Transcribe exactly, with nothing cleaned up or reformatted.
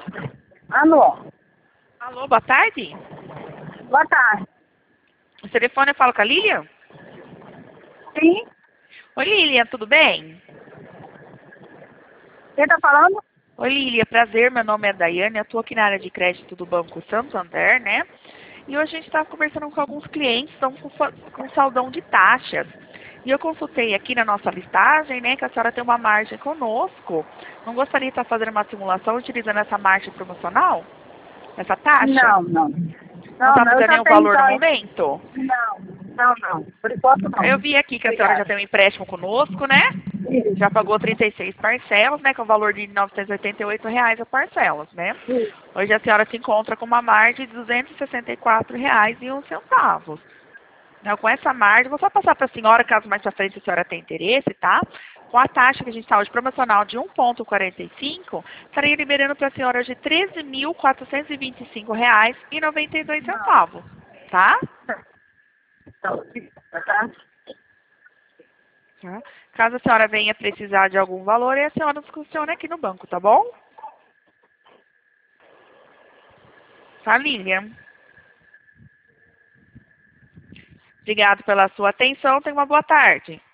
Alô? Alô, boa tarde. Boa tarde. O telefone eu falo com a Lilian? Sim? Oi, Lilian, tudo bem? Quem tá falando? Oi, Lilian, prazer, meu nome é Daiane, eu estou aqui na área de crédito do Banco Santander, né? E hoje a gente estava conversando com alguns clientes, estão com, fa- com saldão de taxas. E eu consultei aqui na nossa listagem, né, que a senhora tem uma margem conosco. Não gostaria de estar fazendo uma simulação utilizando essa margem promocional? Essa taxa? Não, não. Não Não, está não, me eu dando já nenhum tenho valor no só... momento? Não, não, não. Por enquanto não. Eu vi aqui que a senhora já Obrigada. tem um empréstimo conosco, né? Já Isso, pagou trinta e seis parcelas, né? Com o valor de novecentos e oitenta e oito reais a parcelas, né? isso. Hoje a senhora se encontra com uma margem de duzentos e sessenta e quatro reais e um centavos. Então, com essa margem, vou só passar para a senhora, caso mais para frente a senhora tenha interesse, tá? Com a taxa que a gente está hoje promocional de um vírgula quarenta e cinco, estaria liberando para a senhora hoje treze mil quatrocentos e vinte e cinco reais e noventa e dois Não. centavos, tá? Não, tá? Tá? Caso a senhora venha precisar de algum valor, aí a senhora nos questiona aqui no banco, tá bom? Tá, Lilian? Obrigado pela sua atenção. Tenha uma boa tarde.